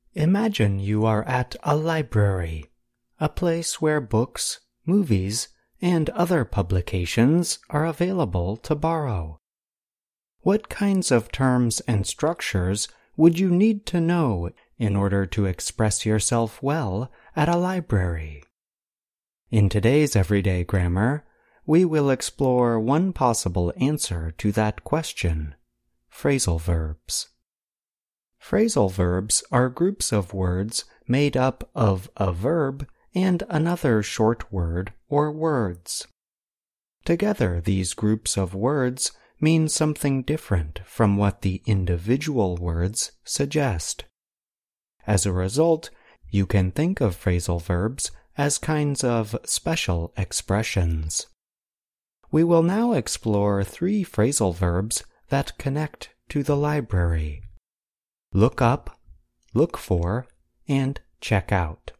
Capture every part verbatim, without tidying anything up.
Imagine you are at a library, a place where books, movies, and other publications are available to borrow. What kinds of terms and structures would you need to know in order to express yourself well at a library? In today's Everyday Grammar, we will explore one possible answer to that question: phrasal verbs. Phrasal verbs are groups of words made up of a verb and another short word or words. Together, these groups of words mean something different from what the individual words suggest. As a result, you can think of phrasal verbs as kinds of special expressions. We will now explore three phrasal verbs that connect to the library: look up, look for, and check out.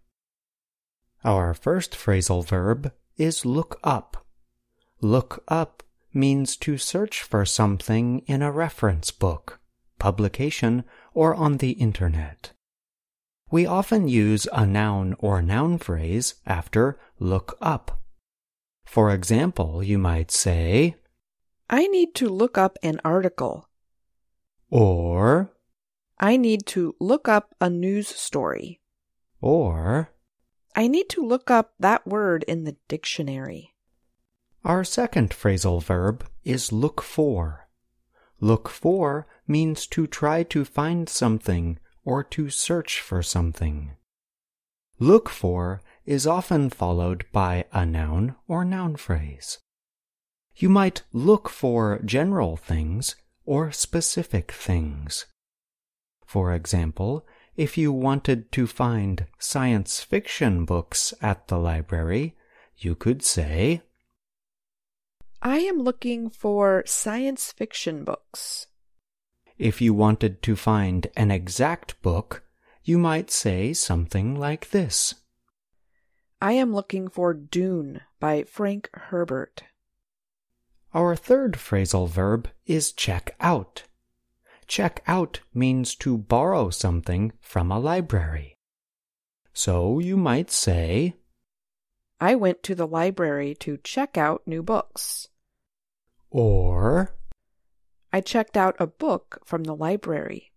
Our first phrasal verb is look up. Look up means to search for something in a reference book, publication, or on the internet. We often use a noun or noun phrase after look up. For example, you might say, I need to look up an article. Or, I need to look up a news story. Or, I need to look up that word in the dictionary. Our second phrasal verb is look for. Look for means to try to find something or to search for something. Look for is often followed by a noun or noun phrase. You might look for general things or specific things. For example, if you wanted to find science fiction books at the library, you could say, I am looking for science fiction books. If you wanted to find an exact book, you might say something like this: I am looking for Dune by Frank Herbert. Our third phrasal verb is check out. Check out means to borrow something from a library. So you might say, I went to the library to check out new books. Or, I checked out a book from the library.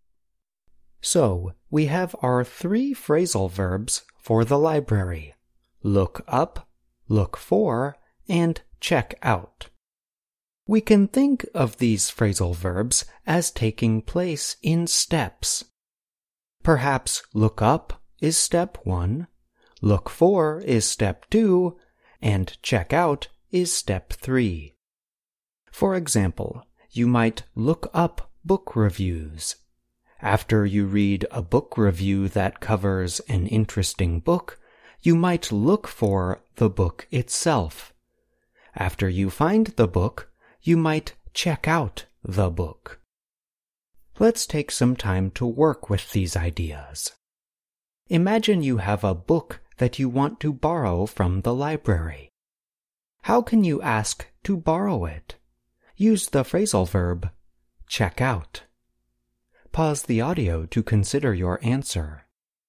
So we have our three phrasal verbs for the library: look up, look for, and check out. We can think of these phrasal verbs as taking place in steps. Perhaps look up is step one, look for is step two, and check out is step three. For example, you might look up book reviews. After you read a book review that covers an interesting book, you might look for the book itself. After you find the book, you might check out the book. Let's take some time to work with these ideas. Imagine you have a book that you want to borrow from the library. How can you ask to borrow it? Use the phrasal verb check out. Pause the audio to consider your answer.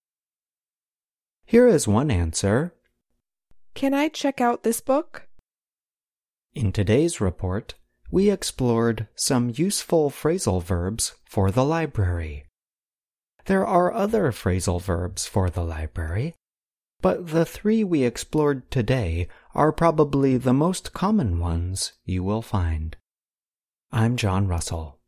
Here is one answer. Can I check out this book? In today's report, we explored some useful phrasal verbs for the library. There are other phrasal verbs for the library, but the three we explored today are probably the most common ones you will find. I'm John Russell.